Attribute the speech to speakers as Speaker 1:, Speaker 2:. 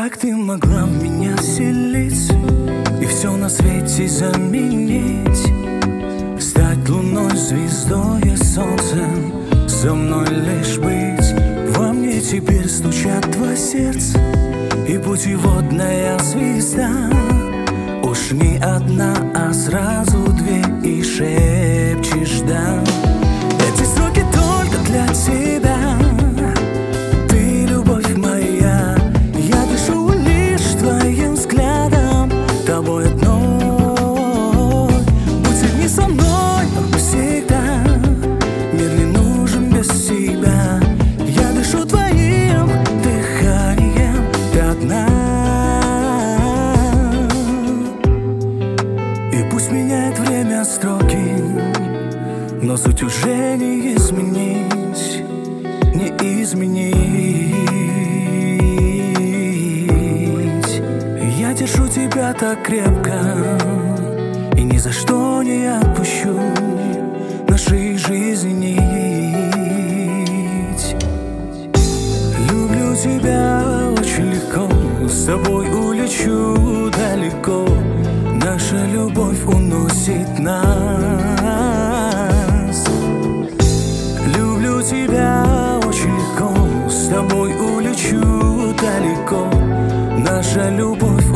Speaker 1: Как ты могла в меня вселиться и все на свете заменить? Стать луной, звездой и солнцем, со мной лишь быть. Во мне теперь стучат два сердца и путеводная звезда. Уж не одна, а сразу две, и шепчешь да. Эти строки только для тебя. Ты любовь моя, я дышу лишь твоим взглядом, тобой одной. Будь не со мной навсегда, мир не нужен без тебя. Я дышу твоим дыханием, ты одна. И пусть меняет время строки, но суть уже не изменить, не изменить. Я держу тебя так крепко и ни за что не отпущу нашей жизни нить. Люблю тебя очень легко, с тобой улечу далеко. Наша любовь уносит нас. Люблю тебя очень легко, с тобой улечу далеко. Наша любовь